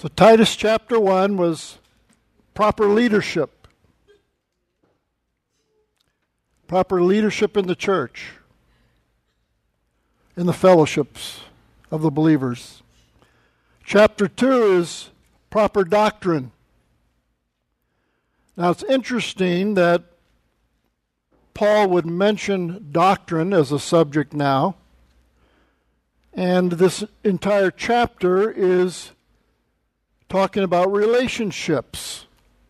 So Titus chapter 1 was proper leadership. Proper leadership in the church, in the fellowships of the believers. Chapter 2 is proper doctrine. Now it's interesting that Paul would mention doctrine as a subject now, and this entire chapter is talking about relationships.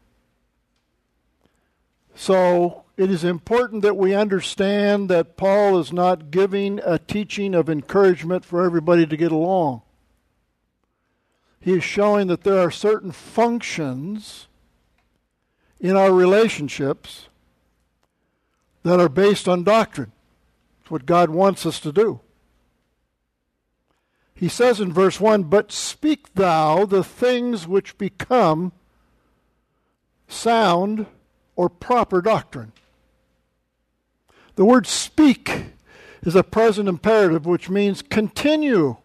So it is important that we understand that Paul is not giving a teaching of encouragement for everybody to get along. He is showing that there are certain functions in our relationships that are based on doctrine. It's what God wants us to do. He says in verse 1, "But speak thou the things which become sound or proper doctrine." The word speak is a present imperative, which means continue.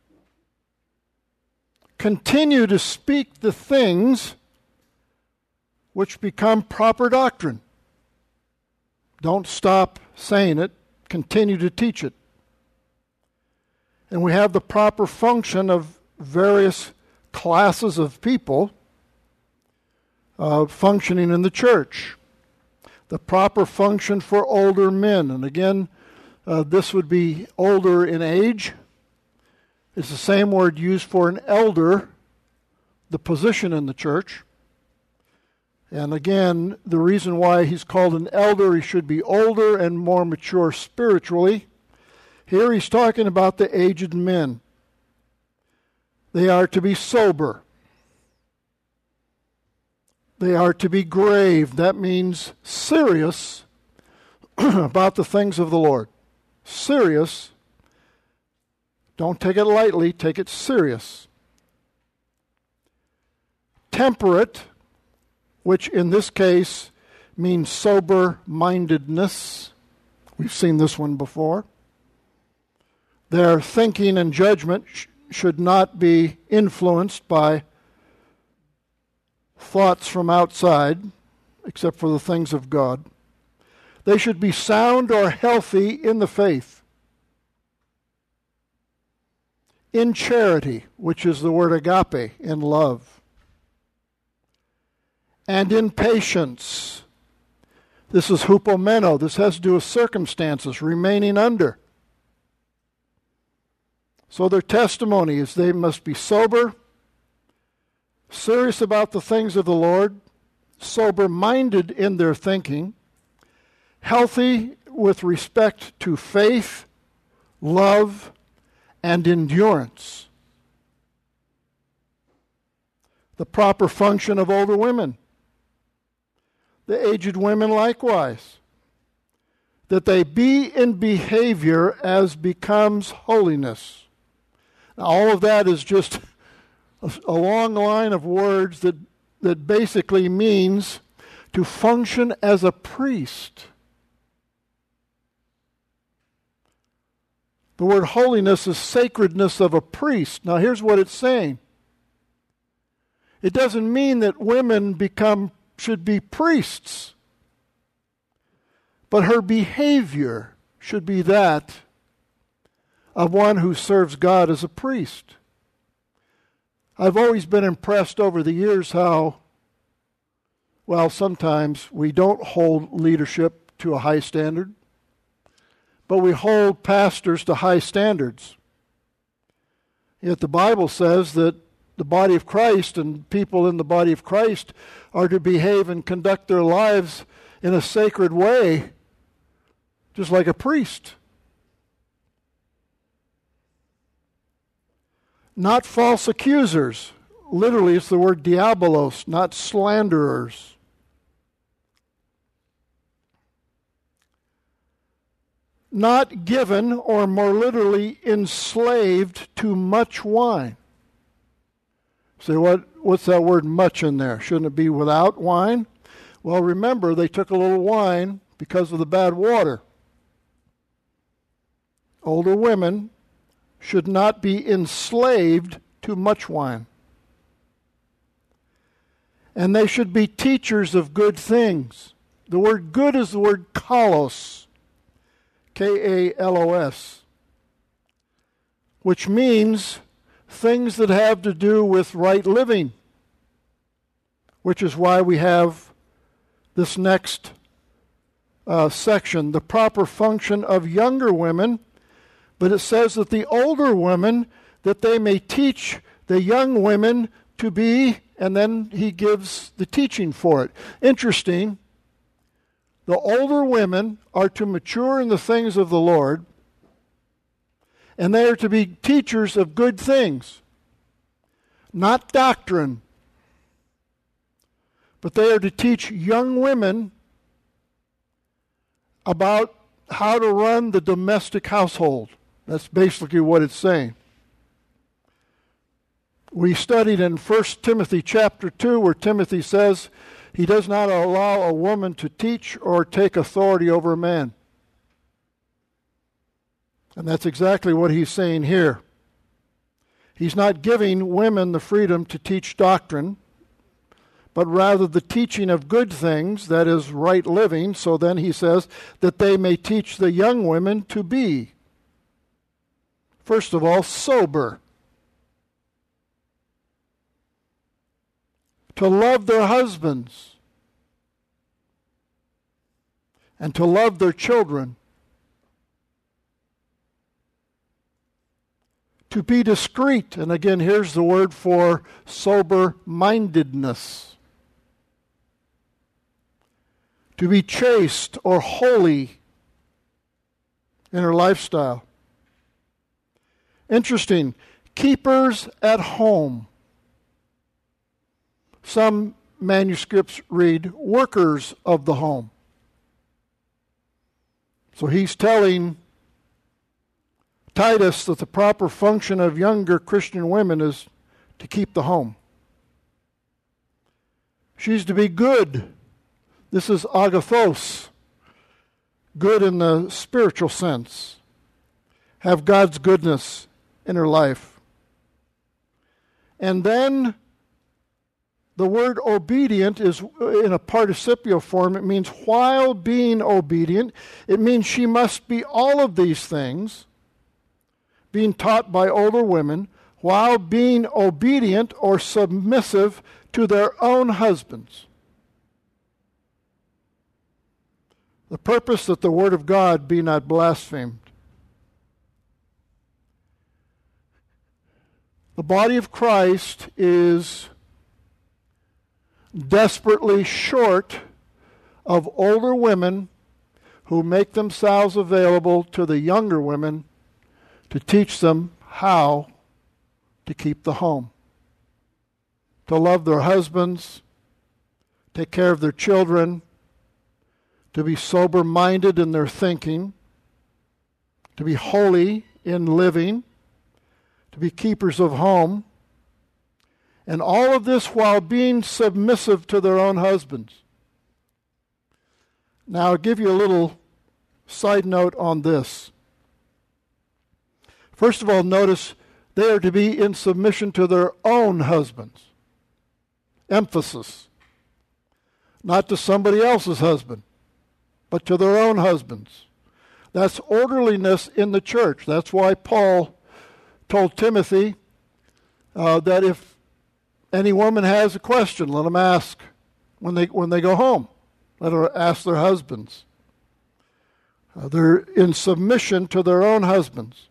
Continue to speak the things which become proper doctrine. Don't stop saying it. Continue to teach it. And we have the proper function of various classes of people functioning in the church. The proper function for older men. And again, this would be older in age. It's the same word used for an elder, the position in the church. And again, the reason why he's called an elder, he should be older and more mature spiritually. Here he's talking about the aged men. They are to be sober. They are to be grave. That means serious about the things of the Lord. Serious. Don't take it lightly, take it serious. Temperate, which in this case means sober-mindedness. We've seen this one before. Their thinking and judgment should not be influenced by thoughts from outside, except for the things of God. They should be sound or healthy in the faith, in charity, which is the word agape, in love, and in patience. This is hupomeno. This has to do with circumstances, remaining under. So their testimony is they must be sober, serious about the things of the Lord, sober-minded in their thinking, healthy with respect to faith, love, and endurance. The proper function of older women. The aged women likewise. That they be in behavior as becomes holiness. Now, all of that is just a long line of words that basically means to function as a priest. The word holiness is sacredness of a priest. Now here's what it's saying. It doesn't mean that women should be priests, but her behavior should be that of one who serves God as a priest. I've always been impressed over the years how, well, sometimes we don't hold leadership to a high standard, but we hold pastors to high standards. Yet the Bible says that the body of Christ and people in the body of Christ are to behave and conduct their lives in a sacred way, just like a priest. Not false accusers. Literally, it's the word diabolos, not slanderers. Not given, or more literally, enslaved to much wine. Say, what's that word much in there? Shouldn't it be without wine? Well, remember, they took a little wine because of the bad water. Older women should not be enslaved to much wine. And they should be teachers of good things. The word good is the word kalos, K-A-L-O-S, which means things that have to do with right living, which is why we have this next section, the proper function of younger women. But it says that the older women, that they may teach the young women to be, and then he gives the teaching for it. Interesting. The older women are to mature in the things of the Lord, and they are to be teachers of good things, not doctrine. But they are to teach young women about how to run the domestic household. That's basically what it's saying. We studied in 1 Timothy chapter 2 where Timothy says he does not allow a woman to teach or take authority over a man. And that's exactly what he's saying here. He's not giving women the freedom to teach doctrine, but rather the teaching of good things, that is, right living. So then he says that they may teach the young women to be, first of all, sober, to love their husbands, and to love their children, to be discreet. And again, here's the word for sober-mindedness. To be chaste or holy in her lifestyle. Interesting. Keepers at home. Some manuscripts read workers of the home. So he's telling Titus that the proper function of younger Christian women is to keep the home. She's to be good. This is agathos, good in the spiritual sense. Have God's goodness in her life. And then the word obedient is in a participial form. It means while being obedient. It means she must be all of these things, being taught by older women, while being obedient or submissive to their own husbands. The purpose that the word of God be not blasphemed. The body of Christ is desperately short of older women who make themselves available to the younger women to teach them how to keep the home, to love their husbands, take care of their children, to be sober-minded in their thinking, to be holy in living, to be keepers of home, and all of this while being submissive to their own husbands. Now, I'll give you a little side note on this. First of all, notice they are to be in submission to their own husbands. Emphasis. Not to somebody else's husband, but to their own husbands. That's orderliness in the church. That's why Paul told Timothy that if any woman has a question, let them ask when they go home. Let her ask their husbands. They're in submission to their own husbands.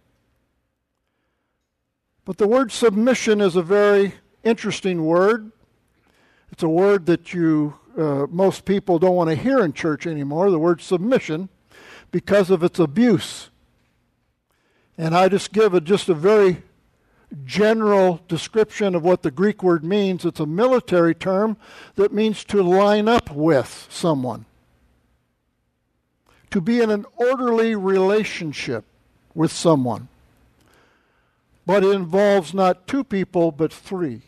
But the word submission is a very interesting word. It's a word that most people don't want to hear in church anymore, the word submission, because of its abuse. And I just give a very general description of what the Greek word means. It's a military term that means to line up with someone. To be in an orderly relationship with someone. But it involves not two people, but three.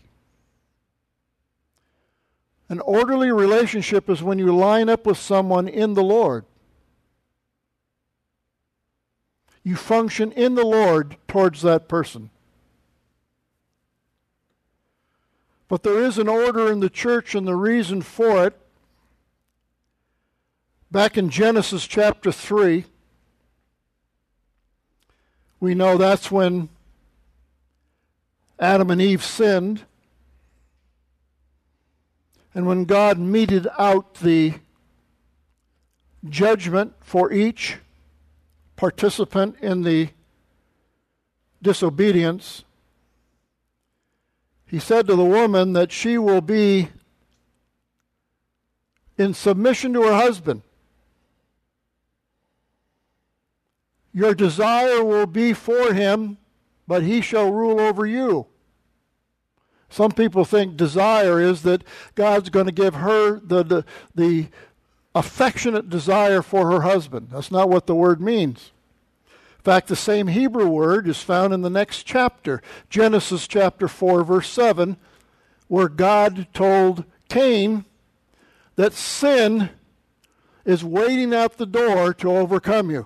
An orderly relationship is when you line up with someone in the Lord. You function in the Lord towards that person. But there is an order in the church, and the reason for it, back in Genesis chapter 3, we know that's when Adam and Eve sinned. And when God meted out the judgment for each participant in the disobedience, He said to the woman that she will be in submission to her husband. Your desire will be for him, but he shall rule over you. Some people think desire is that God's going to give her the affectionate desire for her husband. That's not what the word means. In fact, the same Hebrew word is found in the next chapter, Genesis chapter 4, verse 7, where God told Cain that sin is waiting at the door to overcome you.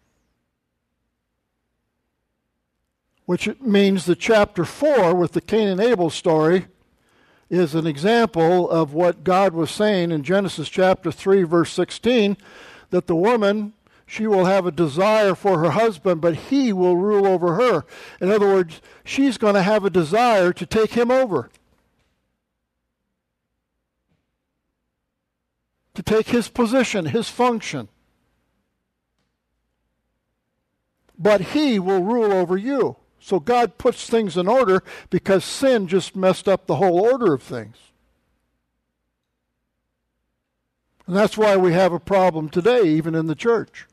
Which means that chapter 4, with the Cain and Abel story, is an example of what God was saying in Genesis chapter 3, verse 16, that the woman, she will have a desire for her husband, but he will rule over her. In other words, she's going to have a desire to take him over, to take his position, his function. But he will rule over you. So God puts things in order because sin just messed up the whole order of things. And that's why we have a problem today, even in the church.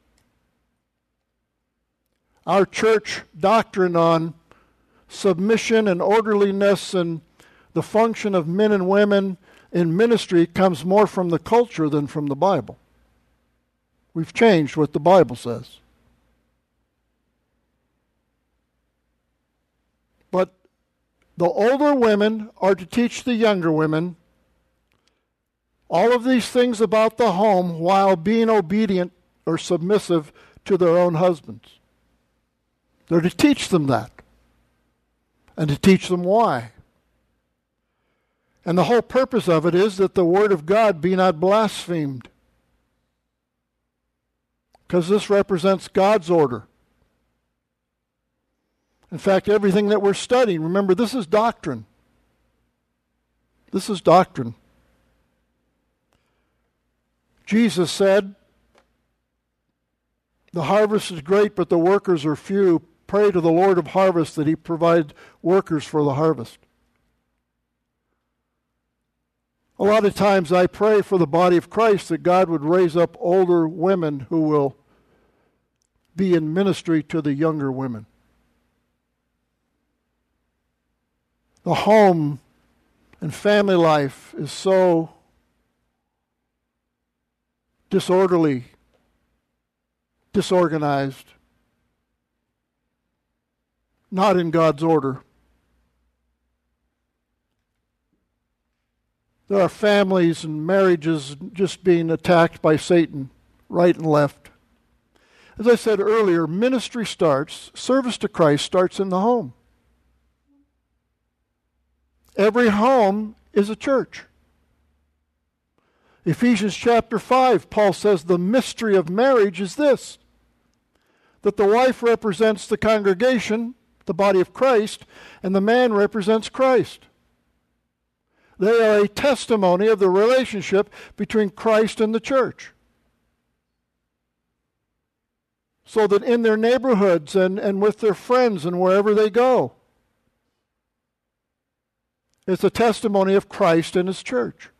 Our church doctrine on submission and orderliness and the function of men and women in ministry comes more from the culture than from the Bible. We've changed what the Bible says. But the older women are to teach the younger women all of these things about the home while being obedient or submissive to their own husbands. They're to teach them that and to teach them why. And the whole purpose of it is that the Word of God be not blasphemed, because this represents God's order. In fact, everything that we're studying, remember, this is doctrine. This is doctrine. Jesus said, "The harvest is great, but the workers are few. Pray to the Lord of harvest that he provide workers for the harvest." A lot of times I pray for the body of Christ that God would raise up older women who will be in ministry to the younger women. The home and family life is so disorderly, disorganized, not in God's order. There are families and marriages just being attacked by Satan, right and left. As I said earlier, ministry starts, service to Christ starts in the home. Every home is a church. Ephesians chapter 5, Paul says the mystery of marriage is this, that the wife represents the congregation, the body of Christ, and the man represents Christ. They are a testimony of the relationship between Christ and the church. So that in their neighborhoods and with their friends and wherever they go, it's a testimony of Christ and his church.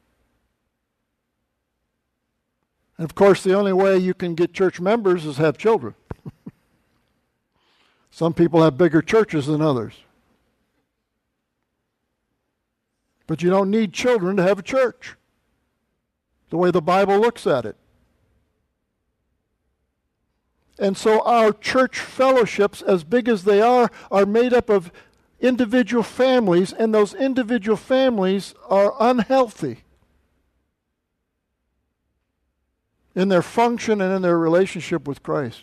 And of course, the only way you can get church members is have children. Some people have bigger churches than others. But you don't need children to have a church, the way the Bible looks at it. And so our church fellowships, as big as they are made up of individual families, and those individual families are unhealthy in their function and in their relationship with Christ.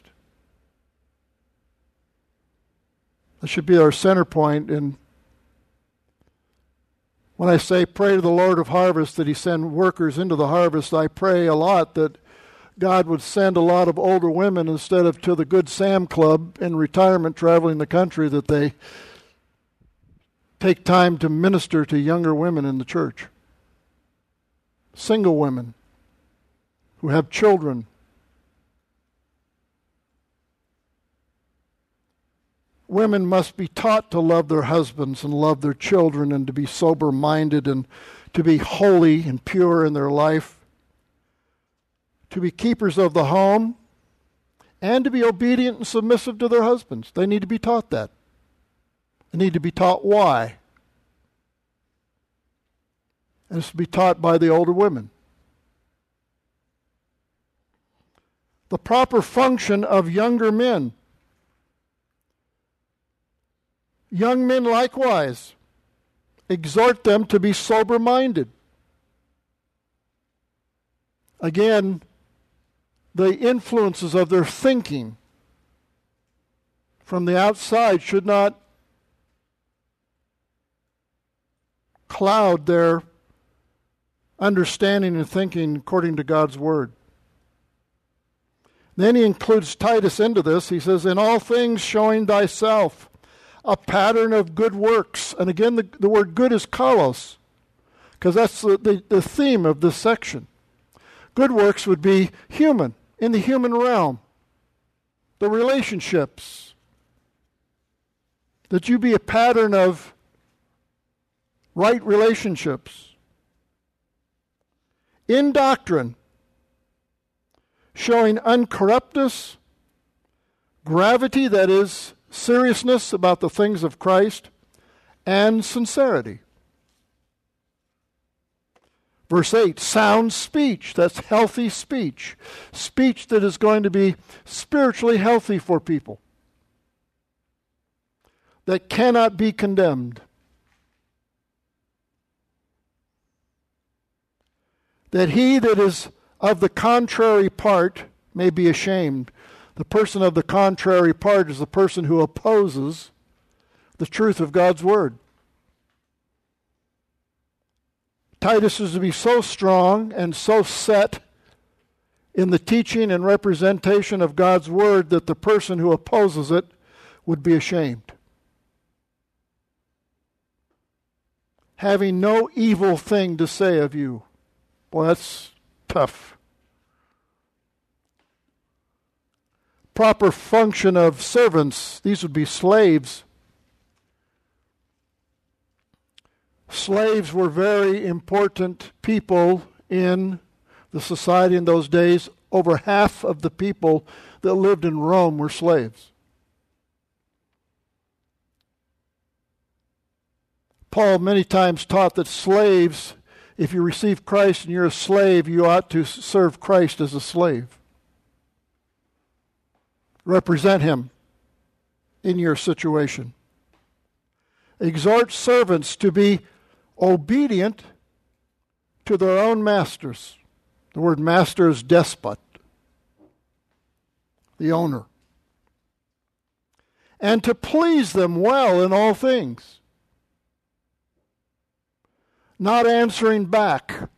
That should be our center point in When I say pray to the Lord of harvest that he send workers into the harvest, I pray a lot that God would send a lot of older women instead of to the Good Sam Club in retirement traveling the country, that they take time to minister to younger women in the church. Single women who have children. Women must be taught to love their husbands and love their children and to be sober-minded and to be holy and pure in their life, to be keepers of the home, and to be obedient and submissive to their husbands. They need to be taught that. They need to be taught why. And it's to be taught by the older women. The proper function of younger men. Young men likewise, exhort them to be sober-minded. Again, the influences of their thinking from the outside should not cloud their understanding and thinking according to God's Word. Then he includes Titus into this. He says, in all things showing thyself a pattern of good works. And again, the word good is kalos, because that's the theme of this section. Good works would be human, in the human realm. The relationships. That you be a pattern of right relationships. In doctrine, showing uncorruptness, gravity, that is, seriousness about the things of Christ, and sincerity. Verse 8, sound speech. That's healthy speech. Speech that is going to be spiritually healthy for people. That cannot be condemned. That he that is of the contrary part may be ashamed. The person of the contrary part is the person who opposes the truth of God's Word. Titus is to be so strong and so set in the teaching and representation of God's Word that the person who opposes it would be ashamed. Having no evil thing to say of you. Boy, that's tough. Proper function of servants. These would be slaves. Slaves were very important people in the society in those days. Over half of the people that lived in Rome were slaves. Paul many times taught that slaves, if you receive Christ and you're a slave, you ought to serve Christ as a slave. Represent him in your situation. Exhort servants to be obedient to their own masters. The word master is despot, the owner. And to please them well in all things. Not answering back.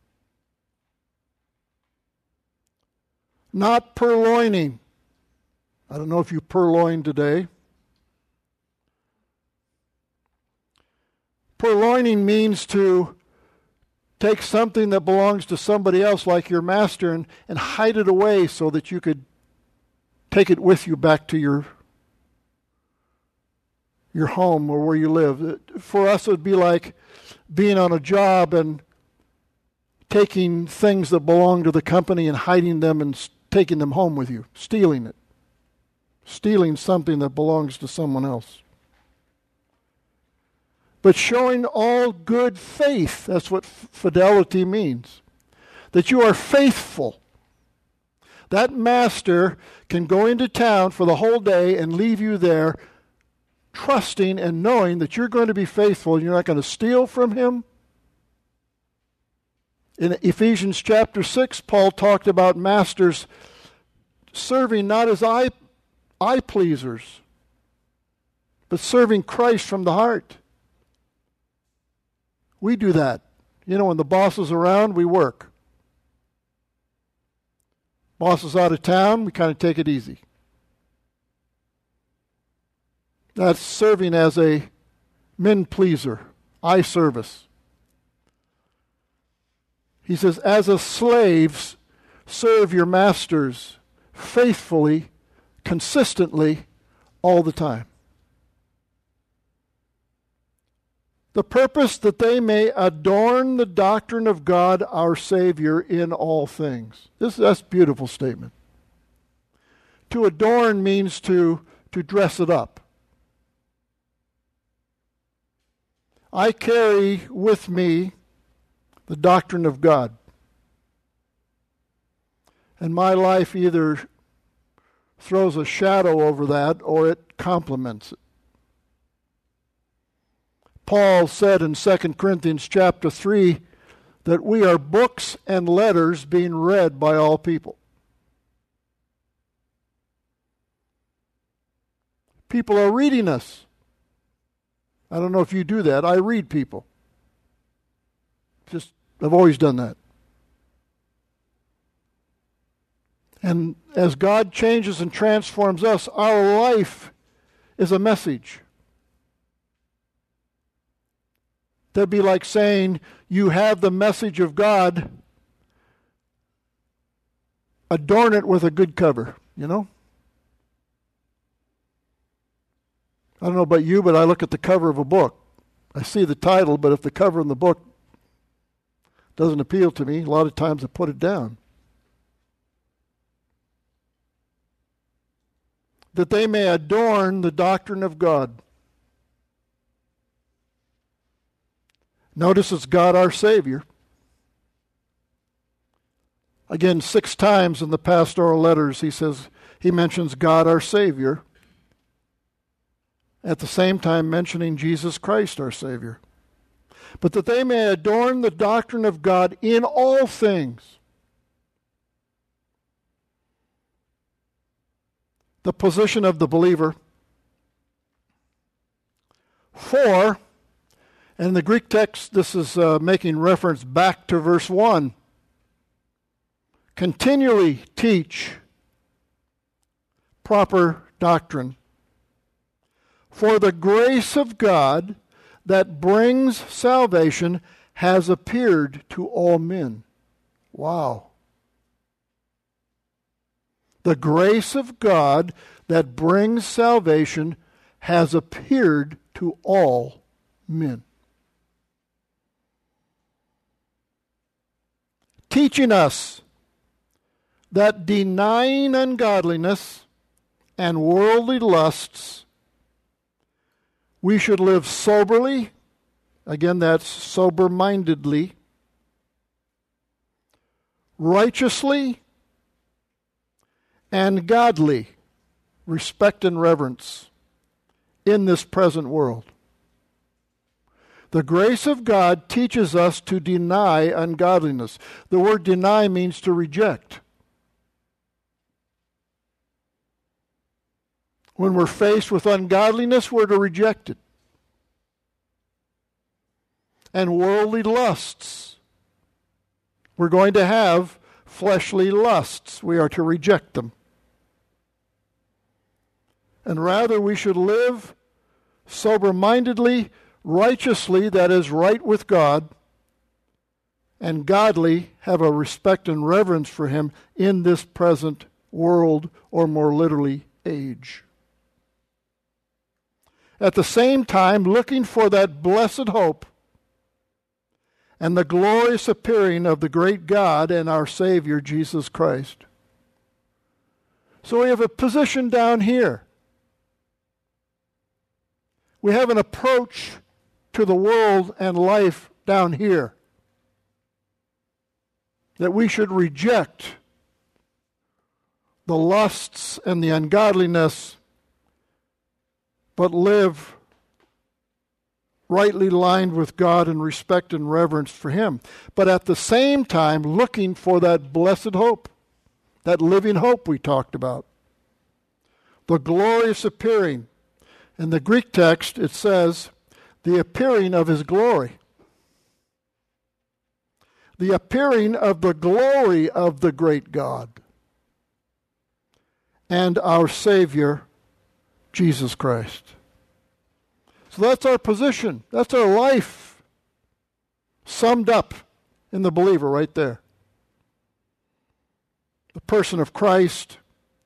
Not purloining. I don't know if you purloin today. Purloining means to take something that belongs to somebody else, like your master, and hide it away so that you could take it with you back to your home or where you live. For us, it would be like being on a job and taking things that belong to the company and hiding them and taking them home with you, stealing it. Stealing something that belongs to someone else. But showing all good faith, that's what fidelity means. That you are faithful. That master can go into town for the whole day and leave you there trusting and knowing that you're going to be faithful and you're not going to steal from him. In Ephesians chapter 6, Paul talked about masters serving not as eye pleasers, but serving Christ from the heart. We do that. When the boss is around, we work. Boss is out of town, we kind of take it easy. That's serving as a men pleaser, eye service. He says, as a slaves, serve your masters faithfully, consistently, all the time. The purpose that they may adorn the doctrine of God our Savior in all things. That's a beautiful statement. To adorn means to dress it up. I carry with me the doctrine of God. And my life either throws a shadow over that or it complements it. Paul said in 2 Corinthians chapter 3 that we are books and letters being read by all people. People are reading us. I don't know if you do that. I read people. I've always done that. And as God changes and transforms us, our life is a message. That'd be like saying, you have the message of God, adorn it with a good cover, I don't know about you, but I look at the cover of a book. I see the title, but if the cover in the book doesn't appeal to me, a lot of times I put it down. That they may adorn the doctrine of God. Notice it's God our Savior. Again, 6 times in the pastoral letters he mentions God our Savior. At the same time mentioning Jesus Christ our Savior. But that they may adorn the doctrine of God in all things. The position of the believer. For, and in the Greek text, this is making reference back to verse 1. Continually teach proper doctrine. For the grace of God that brings salvation has appeared to all men. Wow. The grace of God that brings salvation has appeared to all men. Teaching us that denying ungodliness and worldly lusts, we should live soberly, again that's sober-mindedly, righteously, and godly, respect and reverence in this present world. The grace of God teaches us to deny ungodliness. The word deny means to reject. When we're faced with ungodliness, we're to reject it. And worldly lusts. We're going to have fleshly lusts. We are to reject them. And rather we should live sober-mindedly, righteously, that is, right with God, and godly, have a respect and reverence for Him in this present world, or more literally, age. At the same time, looking for that blessed hope and the glorious appearing of the great God and our Savior, Jesus Christ. So we have a position down here. We have an approach to the world and life down here that we should reject the lusts and the ungodliness, but live rightly lined with God in respect and reverence for Him. But at the same time, looking for that blessed hope, that living hope we talked about. The glorious appearing. In the Greek text, it says, the appearing of His glory. the appearing of the glory of the great God and our Savior, Jesus Christ. So that's our position. That's our life summed up in the believer right there. The person of Christ.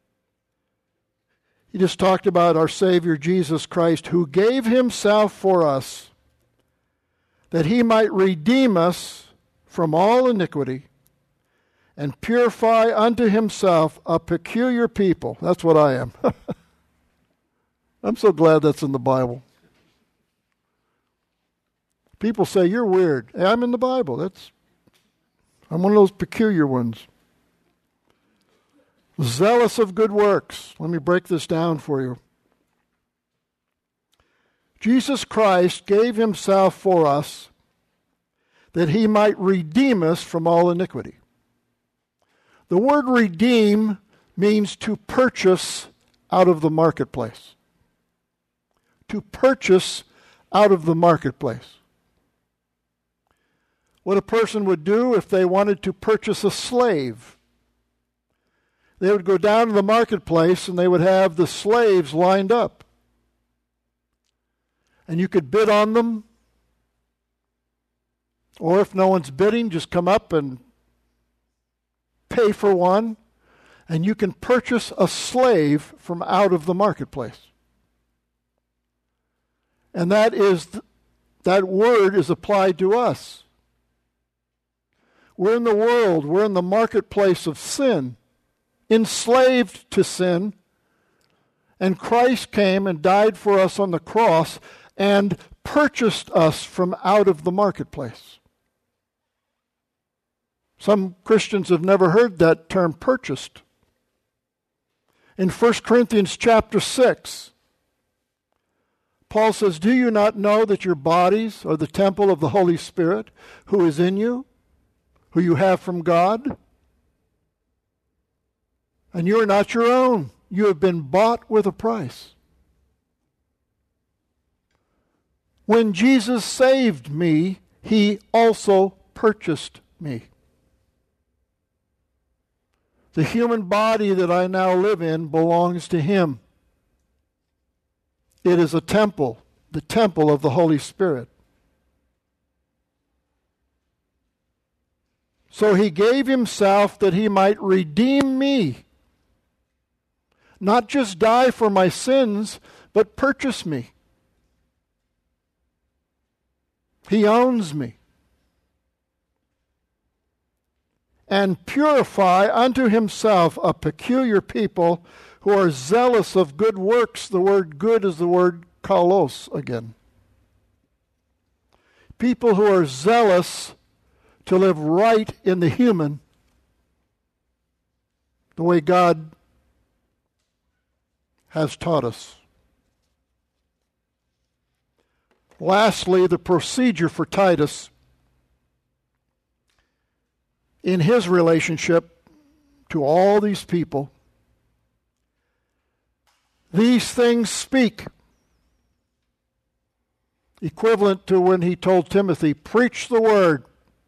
He just talked about our Savior, Jesus Christ, who gave himself for us that he might redeem us from all iniquity and purify unto himself a peculiar people. That's what I am. I'm so glad that's in the Bible. People say, you're weird. Hey, I'm in the Bible. I'm one of those peculiar ones. Zealous of good works. Let me break this down for you. Jesus Christ gave himself for us that he might redeem us from all iniquity. The word redeem means to purchase out of the marketplace. To purchase out of the marketplace. What a person would do if they wanted to purchase a slave. They would go down to the marketplace and they would have the slaves lined up. And you could bid on them. Or if no one's bidding, just come up and pay for one. And you can purchase a slave from out of the marketplace. And that word is applied to us. We're in the world. We're in the marketplace of sin, enslaved to sin. And Christ came and died for us on the cross and purchased us from out of the marketplace. Some Christians have never heard that term purchased. In 1 Corinthians chapter 6, Paul says, do you not know that your bodies are the temple of the Holy Spirit who is in you, who you have from God? And you are not your own. You have been bought with a price. When Jesus saved me, he also purchased me. The human body that I now live in belongs to him. It is a temple, the temple of the Holy Spirit. So he gave himself that he might redeem me. Not just die for my sins, but purchase me. He owns me. And purify unto himself a peculiar people who are zealous of good works. The word good is the word kalos again. People who are zealous to live right in the human, the way God has taught us. Lastly, the procedure for Titus in his relationship to all these people. These things speak. Equivalent to when he told Timothy, preach the word.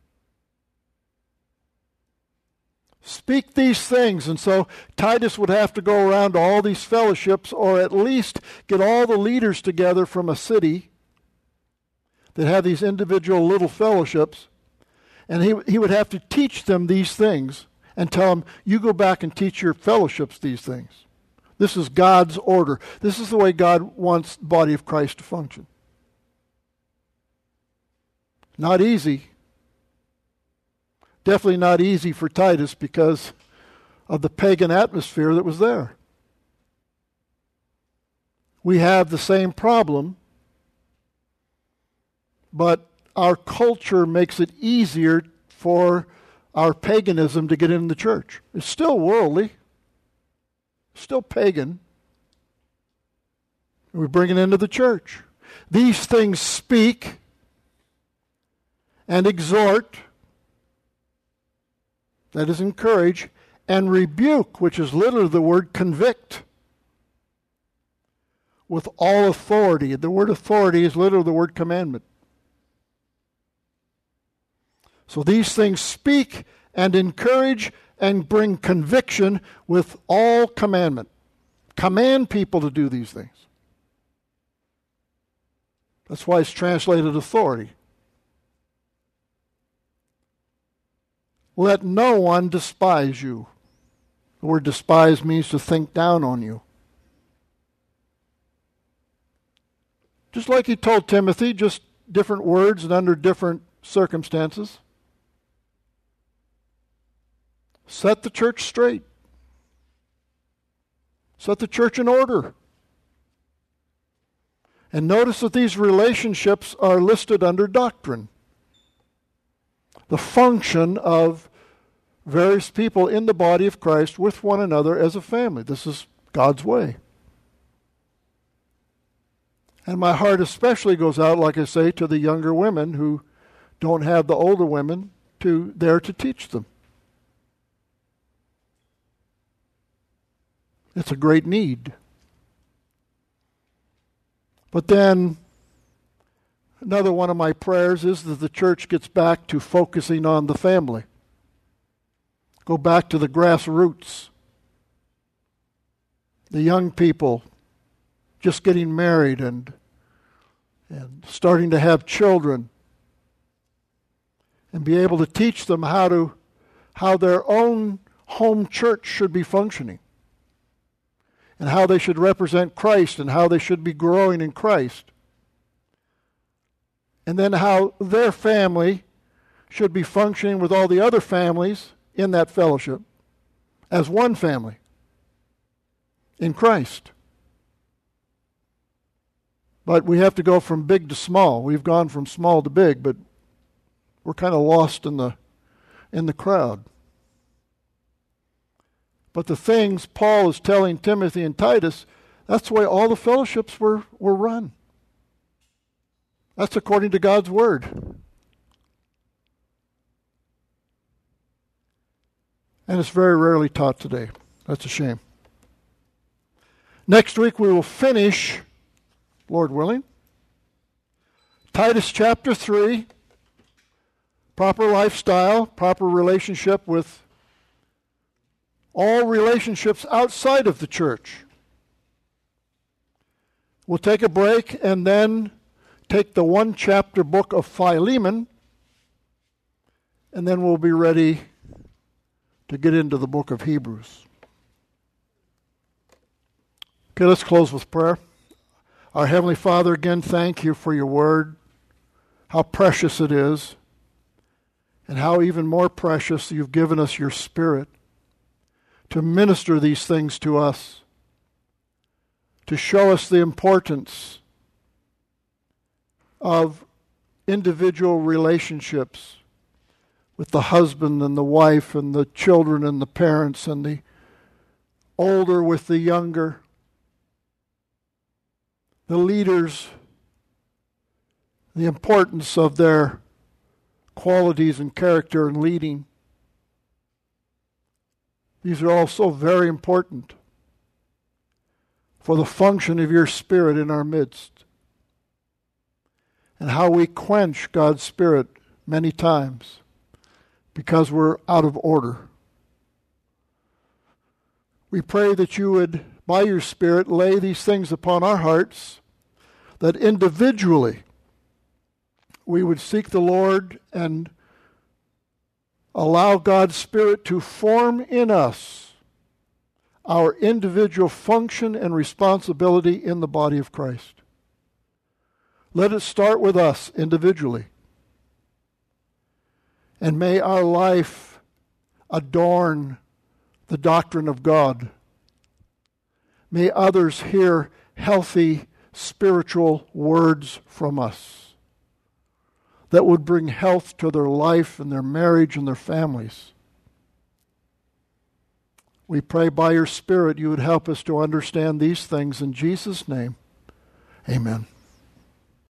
Speak these things. And so Titus would have to go around to all these fellowships, or at least get all the leaders together from a city that had these individual little fellowships. And he would have to teach them these things and tell them, you go back and teach your fellowships these things. This is God's order. This is the way God wants the body of Christ to function. Not easy. Definitely not easy for Titus because of the pagan atmosphere that was there. We have the same problem, but our culture makes it easier for our paganism to get in the church. It's still worldly, still pagan. We bring it into the church. These things speak and exhort, that is encourage, and rebuke, which is literally the word convict, with all authority. The word authority is literally the word commandment. So these things speak and encourage and bring conviction with all commandment. Command people to do these things. That's why it's translated authority. Let no one despise you. The word despise means to think down on you. Just like he told Timothy, just different words and under different circumstances. Set the church straight. Set the church in order. And notice that these relationships are listed under doctrine. The function of various people in the body of Christ with one another as a family. This is God's way. And my heart especially goes out, like I say, to the younger women who don't have the older women there to teach them. It's a great need. But then, another one of my prayers is that the church gets back to focusing on the family. Go back to the grassroots. The young people just getting married and starting to have children, and be able to teach them how their own home church should be functioning, and how they should represent Christ, and how they should be growing in Christ. And then how their family should be functioning with all the other families in that fellowship as one family in Christ. But we have to go from big to small. We've gone from small to big, but we're kind of lost in the crowd. But the things Paul is telling Timothy and Titus, that's the way all the fellowships were run. That's according to God's Word. And it's very rarely taught today. That's a shame. Next week we will finish, Lord willing, Titus chapter 3, proper lifestyle, proper relationship with all relationships outside of the church. We'll take a break and then take the one chapter book of Philemon, and then we'll be ready to get into the book of Hebrews. Okay, let's close with prayer. Our Heavenly Father, again, thank you for your word, how precious it is, and how even more precious you've given us your Spirit to minister these things to us, to show us the importance of individual relationships with the husband and the wife and the children and the parents and the older with the younger, the leaders, the importance of their qualities and character and leading. These are all so very important for the function of your Spirit in our midst, and how we quench God's Spirit many times because we're out of order. We pray that you would, by your Spirit, lay these things upon our hearts, that individually we would seek the Lord and allow God's Spirit to form in us our individual function and responsibility in the body of Christ. Let it start with us individually. And may our life adorn the doctrine of God. May others hear healthy spiritual words from us that would bring health to their life and their marriage and their families. We pray by your Spirit you would help us to understand these things in Jesus' name. Amen.